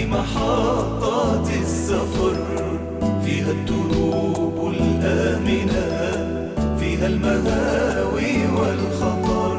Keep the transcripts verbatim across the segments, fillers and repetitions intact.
في محطات السفر، فيها الدروب الآمنة، فيها المهاوي والخطر.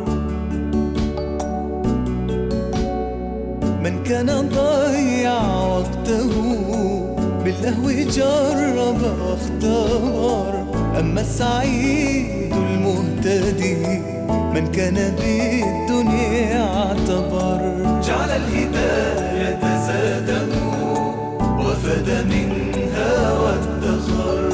من كان ضيع وقته باللهو جرب واختبر، أما السعيد المهتدي من كان بالدنيا اعتبر. جعل الهداية زاده وفد منها وادخر.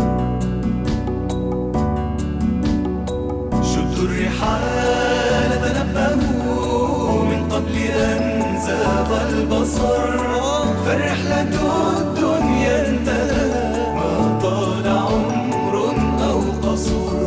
شدوا الرحال تنبهوا من قبل أن زاغ البصر، فالرحلة الدنيا انتهى ما طال عمر أو قصر.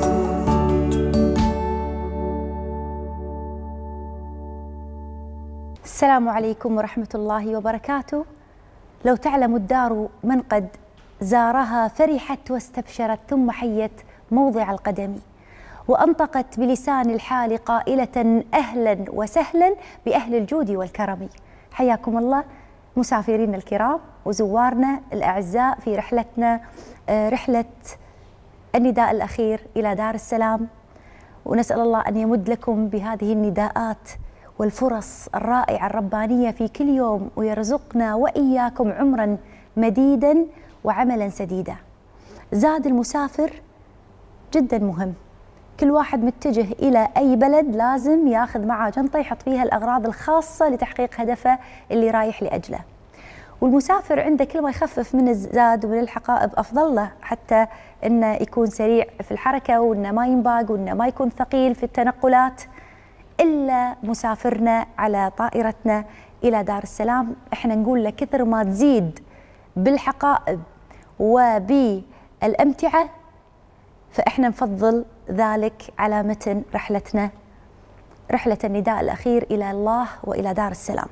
السلام عليكم ورحمة الله وبركاته. لو تعلم الدار من قد زارها فرحت واستبشرت، ثم حيت موضع القدم وأنطقت بلسان الحال قائلة أهلا وسهلا بأهل الجود والكرم. حياكم الله مسافرين الكرام وزوارنا الأعزاء في رحلتنا، رحلة النداء الأخير إلى دار السلام، ونسأل الله أن يمد لكم بهذه النداءات والفرص الرائعة الربانية في كل يوم، ويرزقنا وإياكم عمرا مديدا وعملا سديدا. زاد المسافر جدا مهم. كل واحد متجه إلى أي بلد لازم ياخذ معه جنطة يحط فيها الأغراض الخاصة لتحقيق هدفه اللي رايح لأجله. والمسافر عنده كل ما يخفف من الزاد ومن الحقائب أفضل له، حتى إنه يكون سريع في الحركة، وإنه ما ينباق، وإنه ما يكون ثقيل في التنقلات. إلا مسافرنا على طائرتنا إلى دار السلام، إحنا نقول له كثر ما تزيد بالحقائب وبالأمتعة فإحنا نفضل ذلك على متن رحلتنا، رحلة النداء الأخير إلى الله وإلى دار السلام.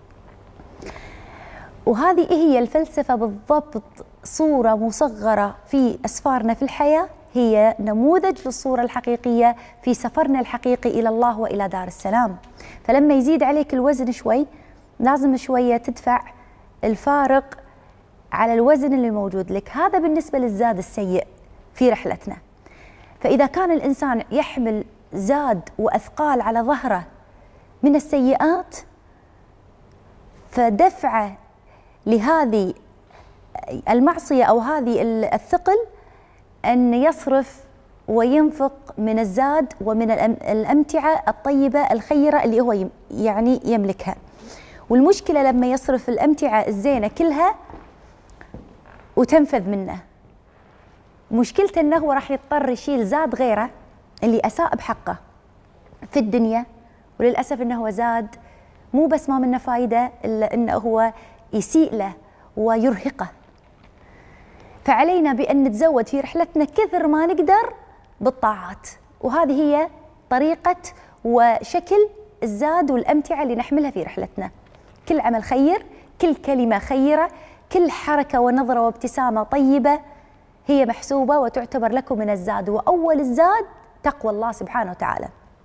وهذه هي الفلسفة بالضبط، صورة مصغرة في أسفارنا في الحياة، هي نموذج للصورة الحقيقية في سفرنا الحقيقي إلى الله وإلى دار السلام. فلما يزيد عليك الوزن شوي لازم شوية تدفع الفارق على الوزن اللي موجود لك. هذا بالنسبة للزاد السيء في رحلتنا. فإذا كان الإنسان يحمل زاد وأثقال على ظهره من السيئات، فدفعه لهذه المعصية أو هذه الثقل أن يصرف وينفق من الزاد ومن الأمتعة الطيبة الخيرة اللي هو يعني يملكها. والمشكلة لما يصرف الأمتعة الزينة كلها وتنفذ منه، مشكلته أنه هو راح يضطر يشيل زاد غيره اللي أساء بحقه في الدنيا، وللأسف أنه هو زاد مو بس ما منه فايدة إلا أنه هو يسيء له ويرهقه. فعلينا بأن نتزود في رحلتنا كثر ما نقدر بالطاعات، وهذه هي طريقة وشكل الزاد والأمتعة اللي نحملها في رحلتنا. كل عمل خير، كل كلمة خيرة، كل حركة ونظرة وابتسامة طيبة هي محسوبة وتعتبر لكم من الزاد. وأول الزاد تقوى الله سبحانه وتعالى.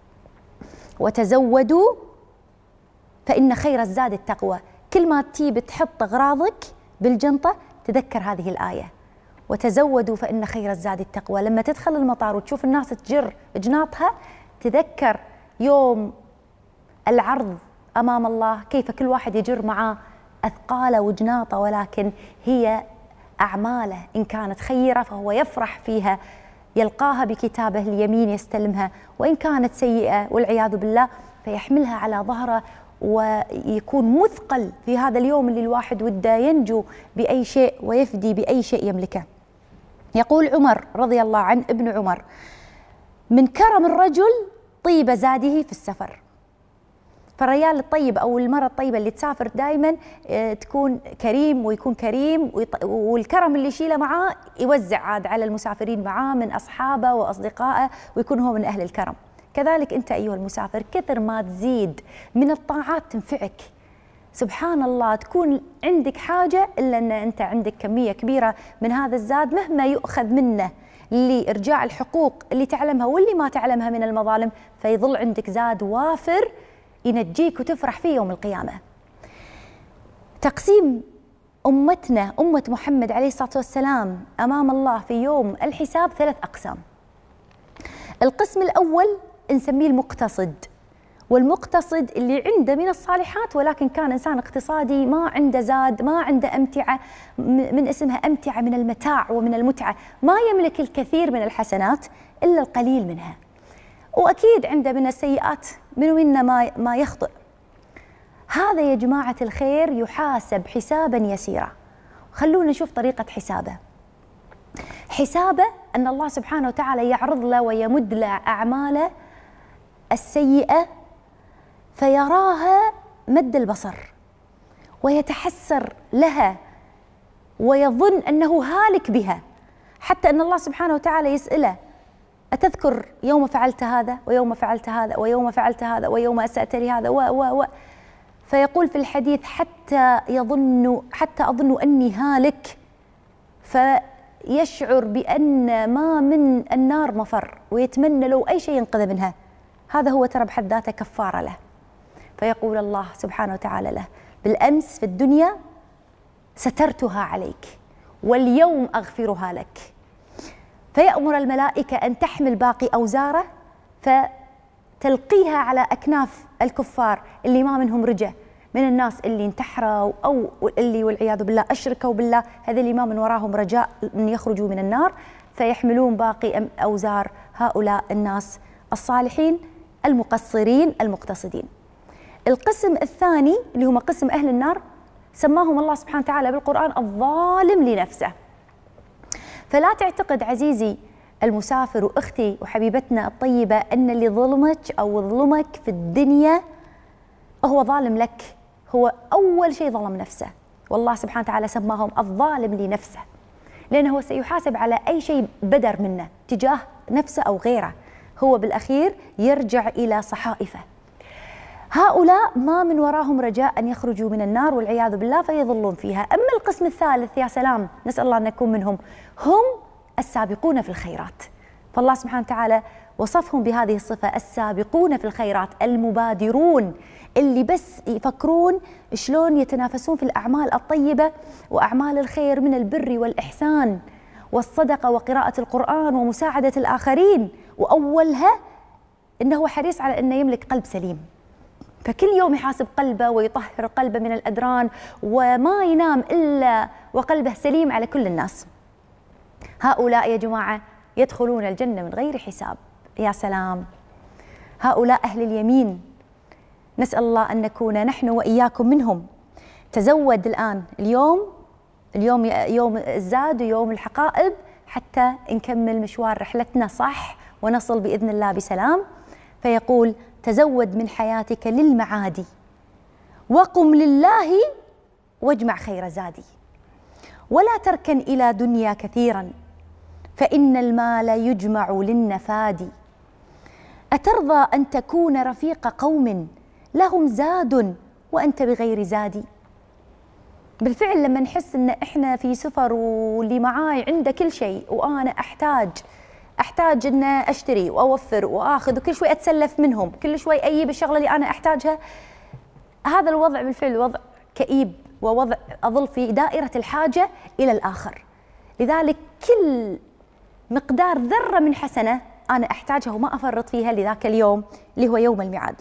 وتزودوا فإن خير الزاد التقوى. كل ما تجيب تحط أغراضك بالجنطة تذكر هذه الآية، وتزودوا فإن خير الزاد التقوى. لما تدخل المطار وتشوف الناس تجر جناطها تذكر يوم العرض أمام الله كيف كل واحد يجر معاه أثقاله وجناطه، ولكن هي أعماله إن كانت خيرة فهو يفرح فيها، يلقاها بكتابه اليمين يستلمها، وإن كانت سيئة والعياذ بالله فيحملها على ظهره ويكون مثقل في هذا اليوم اللي الواحد وده ينجو بأي شيء ويفدي بأي شيء يملكه. يقول عمر رضي الله عنه ابن عمر: من كرم الرجل طيب زاده في السفر. فالرجال الطيب أو المرأة الطيبة اللي تسافر دائما تكون كريم ويكون كريم، والكرم اللي يشيله معاه يوزع عاد على المسافرين معاه من أصحابه وأصدقائه، ويكون هو من أهل الكرم. كذلك أنت أيها المسافر كثر ما تزيد من الطاعات تنفعك. سبحان الله تكون عندك حاجة إلا أن أنت عندك كمية كبيرة من هذا الزاد مهما يؤخذ منه لإرجاع الحقوق اللي تعلمها واللي ما تعلمها من المظالم، فيظل عندك زاد وافر ينجيك وتفرح فيه يوم القيامة. تقسيم أمتنا أمة محمد عليه الصلاة والسلام أمام الله في يوم الحساب ثلاث أقسام. القسم الأول نسميه المقتصد، والمقتصد اللي عنده من الصالحات ولكن كان إنسان اقتصادي، ما عنده زاد، ما عنده أمتعة، من اسمها أمتعة من المتاع ومن المتعة، ما يملك الكثير من الحسنات إلا القليل منها، وأكيد عنده من السيئات من ومنا ما ما يخطئ. هذا يا جماعة الخير يحاسب حسابا يسيرا. خلونا نشوف طريقة حسابه. حسابه أن الله سبحانه وتعالى يعرض له ويمد له أعماله السيئة فيراها مد البصر ويتحسر لها ويظن أنه هالك بها، حتى أن الله سبحانه وتعالى يسأله: أتذكر يوم فعلت هذا ويوم فعلت هذا ويوم فعلت هذا ويوم أسأت لي هذا و و و فيقول في الحديث: حتى يظن حتى أظن أني هالك، فيشعر بأن ما من النار مفر ويتمنى لو أي شيء ينقذ منها. هذا هو ترى بحد ذاته كفارة له. فيقول الله سبحانه وتعالى له: بالأمس في الدنيا سترتها عليك واليوم أغفرها لك. فيأمر الملائكة أن تحمل باقي أوزاره فتلقيها على أكناف الكفار اللي ما منهم رجع، من الناس اللي انتحروا أو اللي والعياذ بالله أشركوا بالله، هذا اللي ما من وراهم رجاء أن يخرجوا من النار، فيحملون باقي أوزار هؤلاء الناس الصالحين المقصرين المقتصدين. القسم الثاني اللي هم قسم أهل النار سماهم الله سبحانه وتعالى بالقرآن الظالم لنفسه. فلا تعتقد عزيزي المسافر وأختي وحبيبتنا الطيبة أن اللي ظلمك أو ظلمك في الدنيا هو ظالم لك، هو أول شيء ظلم نفسه، والله سبحانه وتعالى سماهم الظالم لنفسه، لأنه سيحاسب على أي شيء بدر منه تجاه نفسه أو غيره، هو بالأخير يرجع إلى صحائفه. هؤلاء ما من وراهم رجاء أن يخرجوا من النار والعياذ بالله فيظلون فيها. أما القسم الثالث يا سلام، نسأل الله أن نكون منهم، هم السابقون في الخيرات. فالله سبحانه وتعالى وصفهم بهذه الصفة: السابقون في الخيرات، المبادرون، اللي بس يفكرون شلون يتنافسون في الأعمال الطيبة وأعمال الخير من البر والإحسان والصدقة وقراءة القرآن ومساعدة الآخرين، وأولها إنه حريص على أنه يملك قلب سليم، فكل يوم يحاسب قلبه ويطهر قلبه من الأدران وما ينام إلا وقلبه سليم على كل الناس. هؤلاء يا جماعة يدخلون الجنة من غير حساب. يا سلام، هؤلاء أهل اليمين، نسأل الله أن نكون نحن وإياكم منهم. تزود الآن، اليوم اليوم يوم الزاد ويوم الحقائب، حتى نكمل مشوار رحلتنا صح ونصل بإذن الله بسلام. فيقول: تزود من حياتك للمعادي وقم لله واجمع خير زادي، ولا تركن إلى دنيا كثيرا فإن المال يجمع للنفاد. أترضى أن تكون رفيق قوم لهم زاد وأنت بغير زاد؟ بالفعل لما نحس إن إحنا في سفر واللي معاي عنده كل شيء وأنا أحتاج أحتاج إن أشتري وأوفر وآخذ وكل شوي أتسلف منهم، كل شوي أجيب الشغلة اللي أنا أحتاجها، هذا الوضع بالفعل وضع كئيب ووضع أظل في دائرة الحاجة إلى الآخر. لذلك كل مقدار ذرة من حسنة أنا أحتاجها وما أفرط فيها لذاك اليوم اللي هو يوم الميعاد.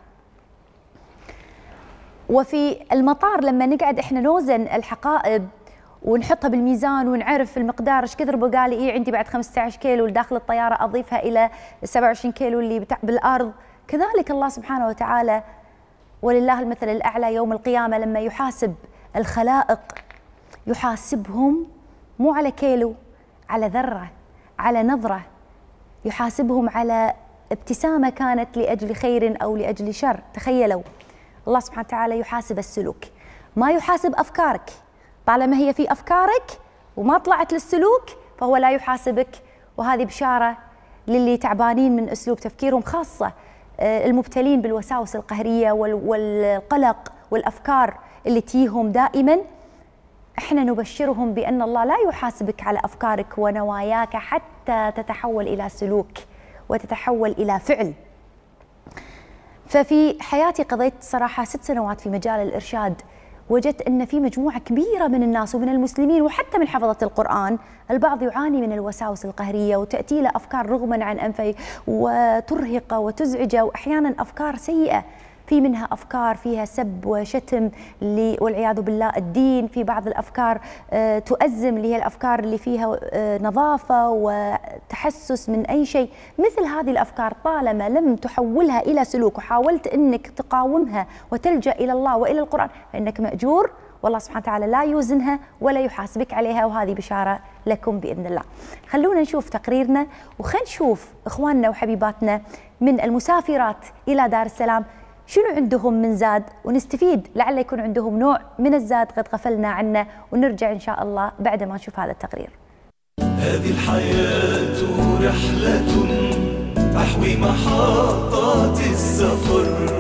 وفي المطار لما نقعد إحنا نوزن الحقائب ونحطها بالميزان ونعرف المقدار ايش كثر بقى لي، إيه عندي بعد خمسة عشر كيلو داخل الطيارة أضيفها إلى سبعة وعشرين كيلو اللي بالأرض. كذلك الله سبحانه وتعالى ولله المثل الأعلى يوم القيامة لما يحاسب الخلائق يحاسبهم مو على كيلو، على ذرة، على نظرة، يحاسبهم على ابتسامة كانت لأجل خير أو لأجل شر. تخيلوا الله سبحانه وتعالى يحاسب السلوك، ما يحاسب أفكارك، طالما هي في أفكارك وما طلعت للسلوك فهو لا يحاسبك. وهذه بشارة للي تعبانين من أسلوب تفكيرهم، خاصة المبتلين بالوساوس القهرية والقلق والأفكار اللي تجيهم دائما. احنا نبشرهم بأن الله لا يحاسبك على أفكارك ونواياك حتى تتحول إلى سلوك وتتحول إلى فعل. ففي حياتي قضيت صراحة ست سنوات في مجال الإرشاد، وجدت أن في مجموعة كبيرة من الناس ومن المسلمين وحتى من حفظة القرآن، البعض يعاني من الوساوس القهرية وتأتي له أفكار رغما عن أنفه وترهقه وتزعجه، وأحيانا أفكار سيئة، في منها أفكار فيها سب وشتم والعياذ بالله الدين، في بعض الأفكار تؤزم اللي هي الأفكار اللي فيها نظافة وتحسس من أي شيء. مثل هذه الأفكار طالما لم تحولها إلى سلوك وحاولت أنك تقاومها وتلجأ إلى الله وإلى القرآن فإنك مأجور، والله سبحانه وتعالى لا يوزنها ولا يحاسبك عليها، وهذه بشارة لكم بإذن الله. خلونا نشوف تقريرنا وخلينا نشوف إخواننا وحبيباتنا من المسافرات إلى دار السلام شنو عندهم من زاد، ونستفيد لعل يكون عندهم نوع من الزاد قد غفلنا عنه، ونرجع إن شاء الله بعد ما نشوف هذا التقرير. هذه الحياة رحلة تحوي محطات السفر.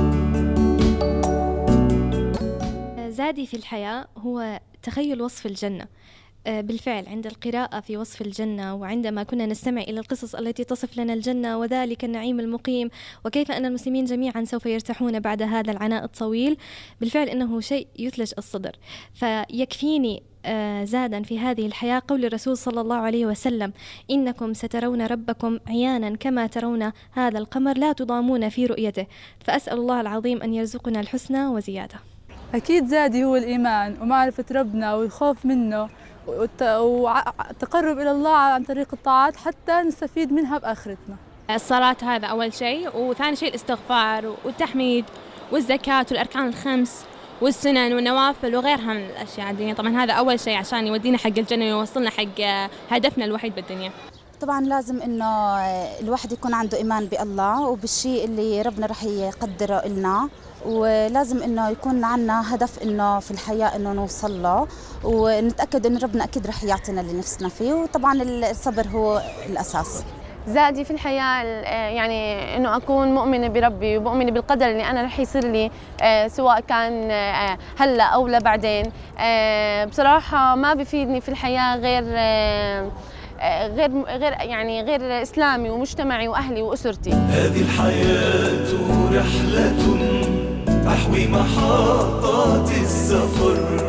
زادي في الحياة هو تخيل وصف الجنة. بالفعل عند القراءة في وصف الجنة، وعندما كنا نستمع إلى القصص التي تصف لنا الجنة وذلك النعيم المقيم، وكيف أن المسلمين جميعا سوف يرتاحون بعد هذا العناء الطويل، بالفعل إنه شيء يثلج الصدر. فيكفيني زادا في هذه الحياة قول الرسول صلى الله عليه وسلم: إنكم سترون ربكم عيانا كما ترون هذا القمر لا تضامون في رؤيته. فأسأل الله العظيم أن يرزقنا الحسنى وزيادة. أكيد زادي هو الإيمان ومعرفة ربنا والخوف منه والتقرب إلى الله عن طريق الطاعات حتى نستفيد منها بآخرتنا. الصلاة هذا أول شيء، وثاني شيء الاستغفار والتحميد والزكاة والأركان الخمس والسنن والنوافل وغيرها من الأشياء الدينية. طبعا هذا أول شيء عشان يودينا حق الجنة ويوصلنا حق هدفنا الوحيد بالدنيا. طبعا لازم إنه الواحد يكون عنده إيمان بالله وبالشيء اللي ربنا رح يقدره لنا، ولازم إنه يكون عنا هدف إنه في الحياة إنه نوصل له، ونتأكد إن ربنا أكيد رح يعطينا اللي نفسنا فيه، وطبعا الصبر هو الأساس. زادي في الحياة يعني إنه أكون مؤمنة بربي ومؤمنة بالقدر اللي أنا رح يصير لي، سواء كان هلا أو لا بعدين. بصراحة ما بيفيدني في الحياة غير غير غير يعني غير إسلامي ومجتمعي وأهلي وأسرتي. هذه الحياة رحلة تحوي محطات السفر.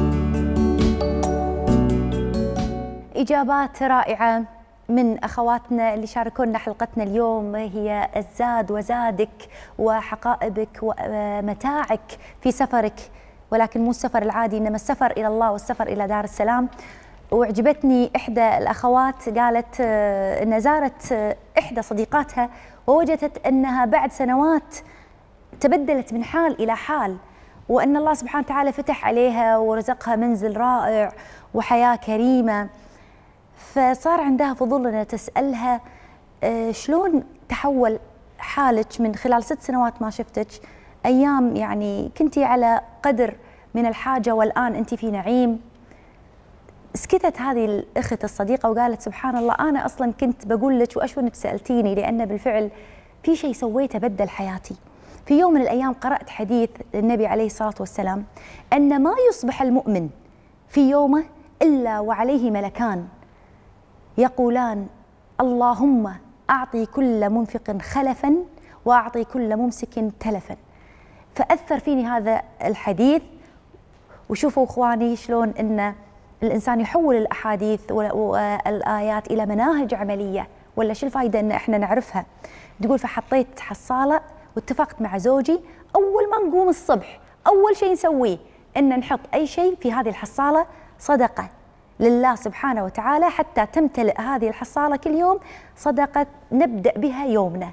إجابات رائعة من أخواتنا اللي شاركونا حلقتنا اليوم، هي الزاد وزادك وحقائبك ومتاعك في سفرك، ولكن مو السفر العادي إنما السفر إلى الله والسفر إلى دار السلام. وعجبتني إحدى الأخوات قالت أنها زارت إحدى صديقاتها ووجدت أنها بعد سنوات تبدلت من حال إلى حال، وأن الله سبحانه وتعالى فتح عليها ورزقها منزل رائع وحياة كريمة. فصار عندها فضول أنها تسألها شلون تحول حالك من خلال ست سنوات ما شفتك، أيام يعني كنتي على قدر من الحاجة والآن أنت في نعيم. سكتت هذه الأخت الصديقة وقالت سبحان الله أنا أصلا كنت بقول لك وأشو أنك سألتيني، لأن بالفعل في شيء سويته بدل حياتي. في يوم من الأيام قرأت حديث النبي عليه الصلاة والسلام أن ما يصبح المؤمن في يومه إلا وعليه ملكان يقولان اللهم أعطي كل منفق خلفا وأعطي كل ممسك تلفا. فأثر فيني هذا الحديث. وشوفوا إخواني شلون أن الإنسان يحول الأحاديث والآيات إلى مناهج عملية، ولا شو الفائدة أن إحنا نعرفها. تقول فحطيت حصالة واتفقت مع زوجي أول ما نقوم الصبح أول شيء نسويه أن نحط أي شيء في هذه الحصالة صدقة لله سبحانه وتعالى حتى تمتلئ هذه الحصالة كل يوم صدقة نبدأ بها يومنا،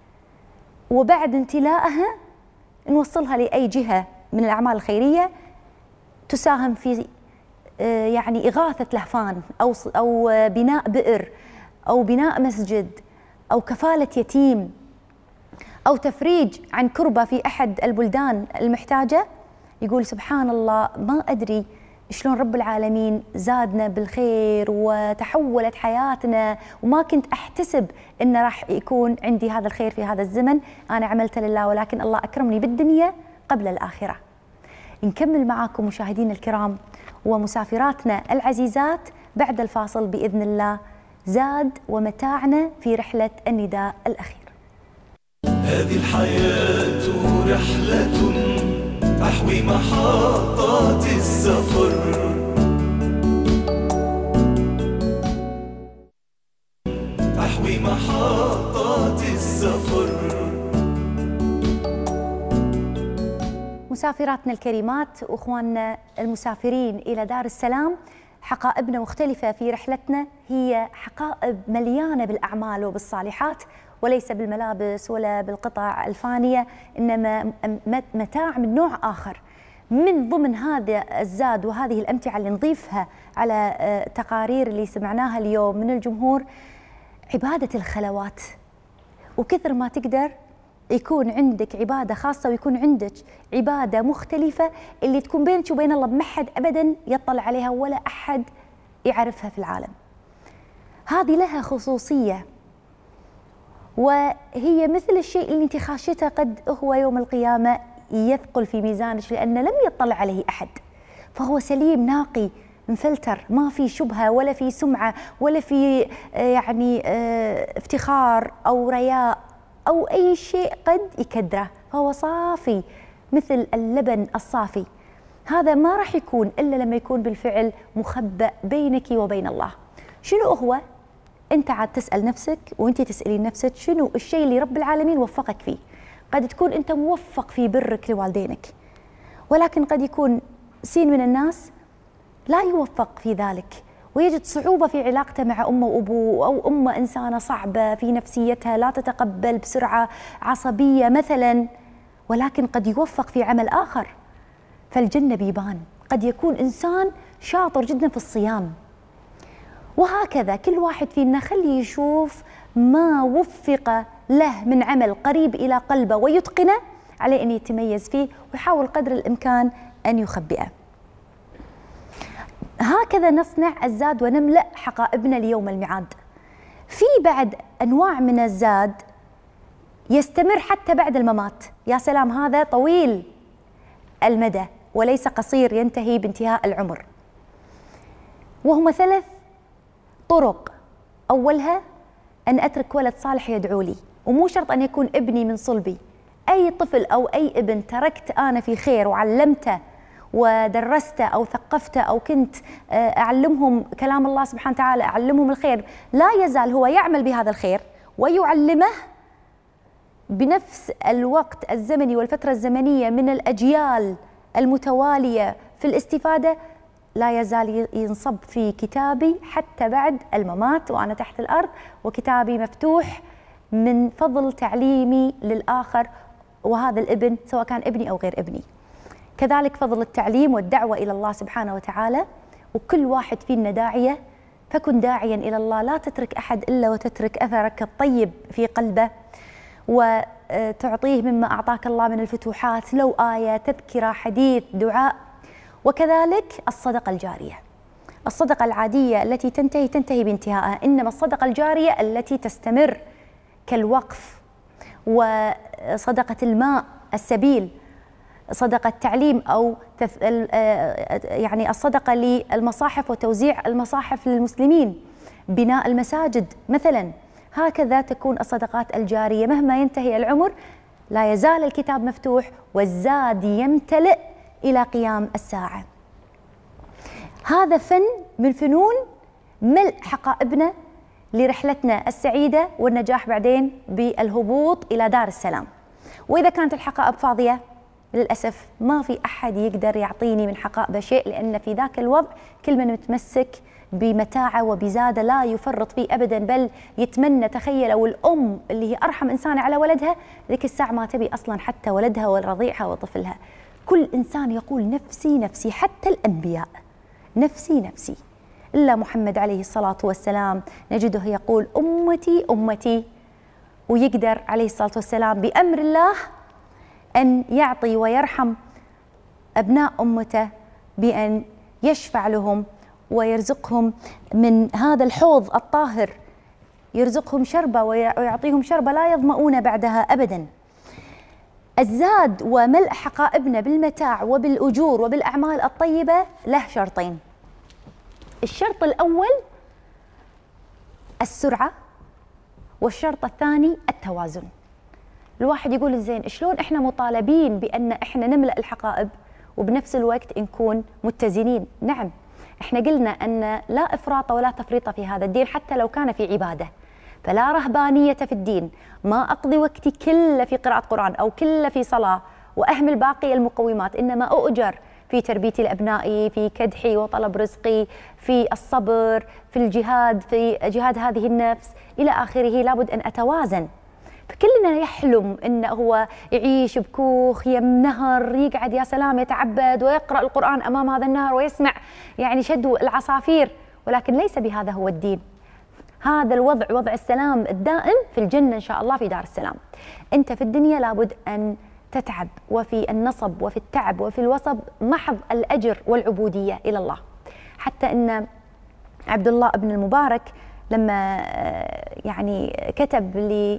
وبعد امتلاءها نوصلها لأي جهة من الأعمال الخيرية تساهم في يعني إغاثة لهفان أو أو بناء بئر أو بناء مسجد أو كفالة يتيم أو تفريج عن كربة في أحد البلدان المحتاجة. يقول سبحان الله ما أدري شلون رب العالمين زادنا بالخير وتحولت حياتنا، وما كنت أحتسب إن راح يكون عندي هذا الخير في هذا الزمن. أنا عملت لله ولكن الله أكرمني بالدنيا قبل الآخرة. نكمل معاكم مشاهدين الكرام ومسافراتنا العزيزات بعد الفاصل بإذن الله، زاد ومتاعنا في رحلة النداء الأخير. هذه الحياة رحلة تحوي محطات السفر. تحوي محطات السفر. مسافراتنا الكريمات واخواننا المسافرين الى دار السلام، حقائبنا مختلفه في رحلتنا، هي حقائب مليانه بالاعمال وبالصالحات، وليس بالملابس ولا بالقطع الفانيه، انما متاع من نوع اخر. من ضمن هذا الزاد وهذه الامتعه اللي نضيفها على تقارير اللي سمعناها اليوم من الجمهور، عباده الخلوات. وكثر ما تقدر يكون عندك عبادة خاصة ويكون عندك عبادة مختلفة اللي تكون بينك وبين الله، ما حد أبدا يطلع عليها ولا أحد يعرفها في العالم. هذه لها خصوصية، وهي مثل الشيء اللي انت خاشته قد هو يوم القيامة يثقل في ميزانك لأن لم يطلع عليه أحد، فهو سليم ناقي مفلتر، ما في شبهة ولا في سمعة ولا في يعني افتخار أو رياء أو أي شيء قد يكدره، فهو صافي مثل اللبن الصافي. هذا ما راح يكون إلا لما يكون بالفعل مخبأ بينك وبين الله. شنو هو؟ أنت عاد تسأل نفسك وأنت تسألين نفسك شنو الشيء اللي رب العالمين وفقك فيه. قد تكون أنت موفق في برك لوالدينك، ولكن قد يكون سين من الناس لا يوفق في ذلك، ويجد صعوبة في علاقته مع أمه وأبوه، أو أمه إنسانة صعبة في نفسيتها لا تتقبل بسرعة، عصبية مثلا، ولكن قد يوفق في عمل آخر فالجنة بيبان. قد يكون إنسان شاطر جدا في الصيام، وهكذا كل واحد فينا خليه يشوف ما وفق له من عمل قريب إلى قلبه ويتقنه، عليه أن يتميز فيه ويحاول قدر الإمكان أن يخبئه. هكذا نصنع الزاد ونملأ حقائبنا ليوم الميعاد. في بعد أنواع من الزاد يستمر حتى بعد الممات. يا سلام، هذا طويل المدى وليس قصير ينتهي بانتهاء العمر. وهم ثلاث طرق. أولها أن أترك ولد صالح يدعو لي، ومو شرط أن يكون ابني من صلبي، أي طفل أو أي ابن تركت أنا في خير وعلمته ودرسته أو ثقفته أو كنت أعلمهم كلام الله سبحانه وتعالى، أعلمهم الخير، لا يزال هو يعمل بهذا الخير ويعلمه بنفس الوقت الزمني والفترة الزمنية من الأجيال المتوالية في الاستفادة، لا يزال ينصب في كتابي حتى بعد الممات وأنا تحت الأرض، وكتابي مفتوح من فضل تعليمي للآخر، وهذا الابن سواء كان ابني أو غير ابني. كذلك فضل التعليم والدعوة إلى الله سبحانه وتعالى، وكل واحد فينا داعية، فكن داعيا إلى الله، لا تترك أحد إلا وتترك أثرك الطيب في قلبه وتعطيه مما أعطاك الله من الفتوحات، لو آية، تذكرة، حديث، دعاء. وكذلك الصدقة الجارية، الصدقة العادية التي تنتهي تنتهي بانتهائها، إنما الصدقة الجارية التي تستمر كالوقف، وصدقة الماء، السبيل، صدقة تعليم، أو تف... يعني الصدقة للمصاحف وتوزيع المصاحف للمسلمين، بناء المساجد مثلا. هكذا تكون الصدقات الجارية مهما ينتهي العمر، لا يزال الكتاب مفتوح والزاد يمتلئ إلى قيام الساعة. هذا فن من فنون ملء حقائبنا لرحلتنا السعيدة والنجاح بعدين بالهبوط إلى دار السلام. وإذا كانت الحقائب فاضية للأسف ما في أحد يقدر يعطيني من حقائبه شيء، لأن في ذاك الوضع كل من متمسك بمتاعه وبزاده لا يفرط فيه أبدا، بل يتمنى، تخيلوا الأم اللي هي أرحم إنسانة على ولدها ذيك الساعة ما تبي أصلا حتى ولدها ورضيعها وطفلها. كل إنسان يقول نفسي نفسي، حتى الأنبياء نفسي نفسي، إلا محمد عليه الصلاة والسلام نجده يقول أمتي أمتي، ويقدر عليه الصلاة والسلام بأمر الله أن يعطي ويرحم أبناء أمته بأن يشفع لهم ويرزقهم من هذا الحوض الطاهر، يرزقهم شربة ويعطيهم شربة لا يظمؤون بعدها أبدا. الزاد وملء حقائبنا بالمتاع وبالأجور وبالأعمال الطيبة له شرطين. الشرط الأول السرعة، والشرط الثاني التوازن. الواحد يقول زين شلون احنا مطالبين بان احنا نملأ الحقائب وبنفس الوقت نكون متزنين؟ نعم، احنا قلنا ان لا افراط ولا تفريط في هذا الدين حتى لو كان في عباده، فلا رهبانيه في الدين، ما اقضي وقتي كله في قراءه قران او كله في صلاه واهمل باقي المقومات، انما اؤجر في تربيتي لابنائي، في كدحي وطلب رزقي، في الصبر، في الجهاد، في جهاد هذه النفس الى اخره. لابد ان اتوازن. فكلنا يحلم انه هو يعيش بكوخ يم نهر، يقعد يا سلام يتعبد ويقرأ القرآن امام هذا النهر ويسمع يعني شدو العصافير، ولكن ليس بهذا هو الدين. هذا الوضع وضع السلام الدائم في الجنة ان شاء الله في دار السلام. انت في الدنيا لابد ان تتعب، وفي النصب وفي التعب وفي الوصب محض الأجر والعبودية إلى الله. حتى أن عبد الله بن المبارك لما يعني كتب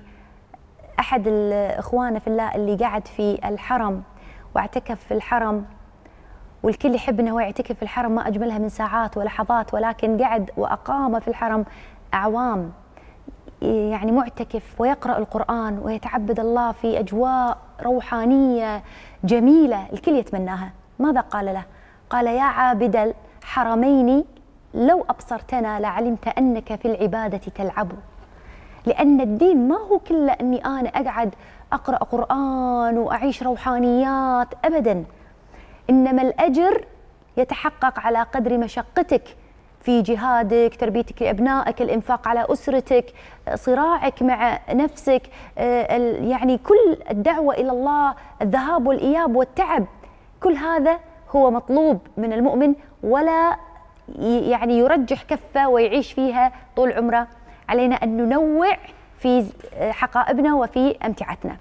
لأحد الإخوان في الله اللي قاعد في الحرم واعتكف في الحرم، والكل يحب أنه يعتكف في الحرم، ما أجملها من ساعات ولحظات، ولكن قعد وأقام في الحرم أعوام يعني معتكف ويقرأ القرآن ويتعبد الله في أجواء روحانية جميلة الكل يتمناها. ماذا قال له؟ قال: يا عابد الحرمين لو أبصرتنا لعلمت أنك في العبادة تلعب. لأن الدين ما هو كله أني أنا أقعد أقرأ قرآن وأعيش روحانيات، أبدا، إنما الأجر يتحقق على قدر مشقتك في جهادك، تربيتك لأبنائك، الإنفاق على أسرتك، صراعك مع نفسك، يعني كل الدعوة إلى الله، الذهاب والإياب والتعب، كل هذا هو مطلوب من المؤمن، ولا يعني يرجح كفة ويعيش فيها طول عمره. علينا أن ننوع في حقائبنا وفي أمتعتنا.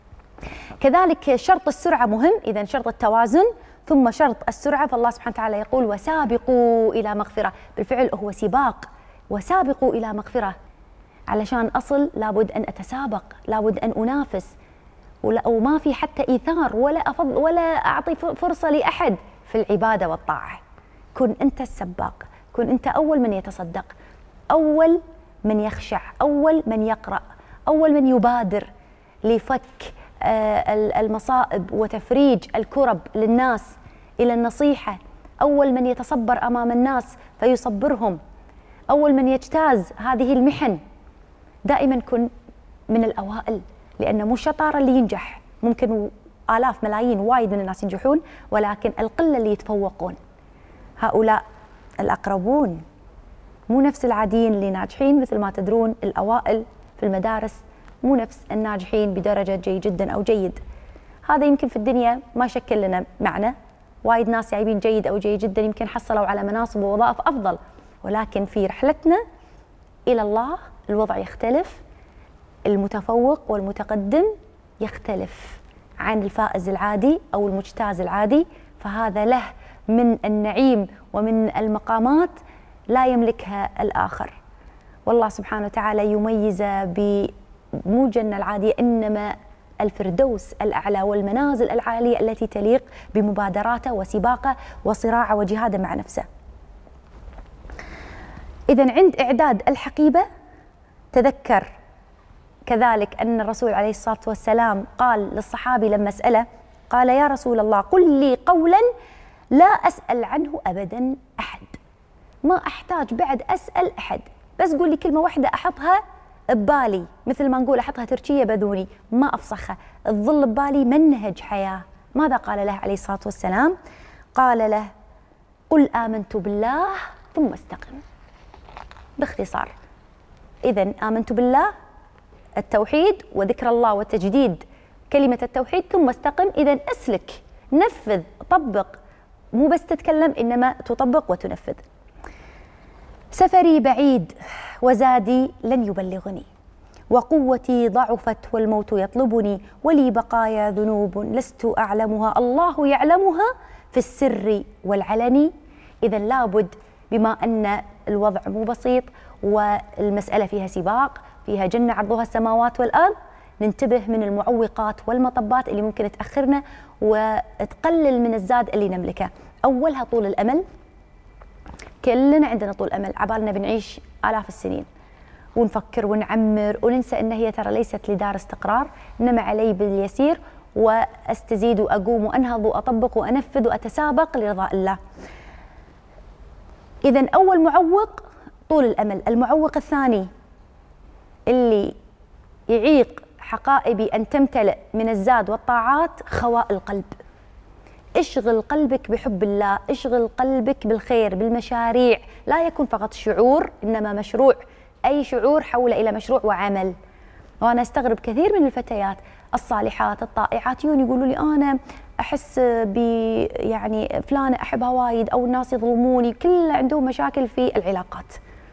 كذلك شرط السرعة مهم، إذا شرط التوازن ثم شرط السرعة. فالله سبحانه وتعالى يقول: وسابقوا إلى مغفرة. بالفعل هو سباق، وسابقوا إلى مغفرة. علشان أصل لابد أن أتسابق، لابد أن أنافس، وما في حتى إيثار ولا أفضل ولا أعطي فرصة لأحد في العبادة والطاعة. كن أنت السباق، كن أنت أول من يتصدق، أول من يخشع، أول من يقرأ، أول من يبادر لفك المصائب وتفريج الكرب للناس إلى النصيحة، أول من يتصبر أمام الناس فيصبرهم، أول من يجتاز هذه المحن. دائما كن من الأوائل، لأن مو الشطارة اللي ينجح، ممكن آلاف ملايين وايد من الناس ينجحون، ولكن القلة اللي يتفوقون. هؤلاء الأقربون مو نفس العاديين اللي ناجحين. مثل ما تدرون الأوائل في المدارس مو نفس الناجحين بدرجة جيد جدا أو جيد. هذا يمكن في الدنيا ما شكل لنا معنى. وايد ناس جايبين جيد أو جيد جدا يمكن حصلوا على مناصب ووظائف أفضل، ولكن في رحلتنا إلى الله الوضع يختلف. المتفوق والمتقدم يختلف عن الفائز العادي أو المجتاز العادي، فهذا له من النعيم ومن المقامات لا يملكها الآخر. والله سبحانه وتعالى يميز بمو الجنة العادية، إنما الفردوس الأعلى والمنازل العالية التي تليق بمبادراته وسباقه وصراعه وجهاده مع نفسه. إذن عند إعداد الحقيبة تذكر كذلك أن الرسول عليه الصلاة والسلام قال للصحابي لما سأله، قال: يا رسول الله قل لي قولا لا أسأل عنه أبدا أحد. ما أحتاج بعد أسأل أحد، بس قول لي كلمة واحدة أحطها ببالي، مثل ما نقول أحطها تركية بذوني، ما أفسخها، تظل ببالي منهج حياة. ماذا قال له عليه الصلاة والسلام؟ قال له: قل آمنت بالله ثم استقم. باختصار، إذن آمنت بالله التوحيد وذكر الله وتجديد كلمة التوحيد، ثم استقم. إذن أسلك، نفذ، طبق، مو بس تتكلم إنما تطبق وتنفذ. سفري بعيد وزادي لن يبلغني، وقوتي ضعفت والموت يطلبني، ولي بقايا ذنوب لست أعلمها، الله يعلمها في السر والعلن. إذا لابد، بما أن الوضع مو بسيط والمسألة فيها سباق، فيها جنة عرضها السماوات والأرض، ننتبه من المعوقات والمطبات اللي ممكن تأخرنا وتقلل من الزاد اللي نملكه. أولها طول الأمل. كلنا عندنا طول أمل، عبالنا بنعيش آلاف السنين، ونفكر ونعمر وننسى أن هي ترى ليست لدار استقرار، إنما علي باليسير وأستزيد وأقوم وأنهض وأطبق وأنفذ وأتسابق لرضاء الله. إذن أول معوق طول الأمل. المعوق الثاني اللي يعيق حقائبي أن تمتلئ من الزاد والطاعات خواء القلب. اشغل قلبك بحب الله، اشغل قلبك بالخير بالمشاريع، لا يكون فقط شعور إنما مشروع، أي شعور حول إلى مشروع وعمل. وأنا أستغرب كثير من الفتيات الصالحات الطائعات يجون يقولوا لي أنا أحس ب يعني فلانة أحبها وايد أو الناس يظلموني، كل عندهم مشاكل في العلاقات.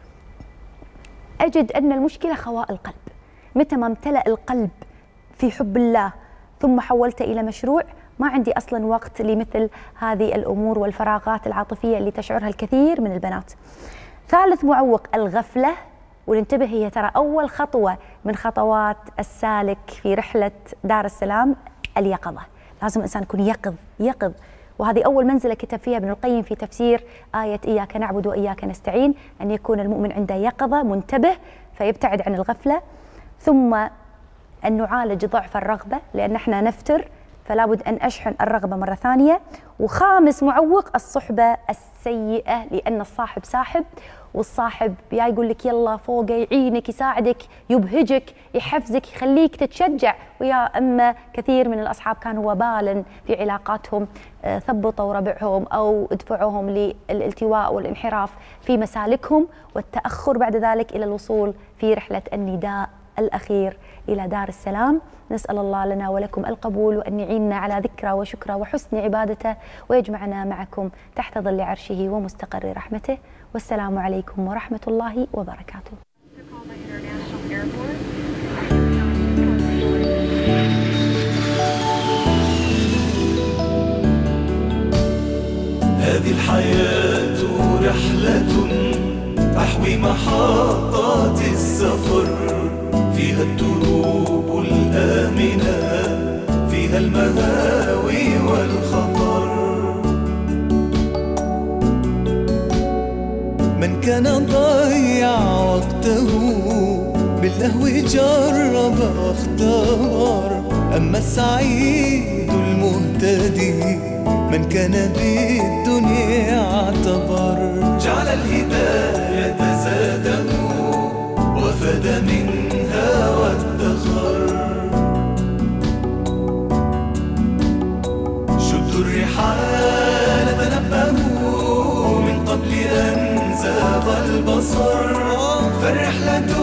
أجد أن المشكلة خواء القلب. متى ما امتلأ القلب في حب الله ثم حولته إلى مشروع، ما عندي أصلا وقت لمثل هذه الأمور والفراغات العاطفية اللي تشعرها الكثير من البنات. ثالث معوق الغفلة، وننتبه هي ترى أول خطوة من خطوات السالك في رحلة دار السلام، اليقظة. لازم الإنسان يكون يقظ يقظ وهذه أول منزلة كتب فيها ابن القيم في تفسير آية إياك نعبد وإياك نستعين، أن يكون المؤمن عنده يقظة منتبه فيبتعد عن الغفلة. ثم أن نعالج ضعف الرغبة، لأن احنا نفتر فلا بد أن أشحن الرغبة مرة ثانية. وخامس معوق الصحبة السيئة، لأن الصاحب ساحب، والصاحب يا يقول لك يلا فوق، يعينك يساعدك يبهجك يحفزك يخليك تتشجع، ويا أما كثير من الأصحاب كانوا وبالا في علاقاتهم، ثبطوا ربعهم أو ادفعوهم للالتواء والانحراف في مسالكهم والتأخر بعد ذلك إلى الوصول في رحلة النداء الأخير إلى دار السلام. نسأل الله لنا ولكم القبول، وأن يعيننا على ذكره وشكره وحسن عبادته، ويجمعنا معكم تحت ظل عرشه ومستقر رحمته. والسلام عليكم ورحمة الله وبركاته. هذه الحياة رحلة تحوي محطات السفر، فيها الدروب الآمنة، فيها المهاوي والخطر. من كان ضيع وقته باللهو جرب واختبر، أما السعيد المهتدي من كان بالدنيا اعتبر. جعل الهداية زاده وفاد منها وادخر. شدوا الرحال تنبهوا من قبل أن زاغ البصر، فالرحلة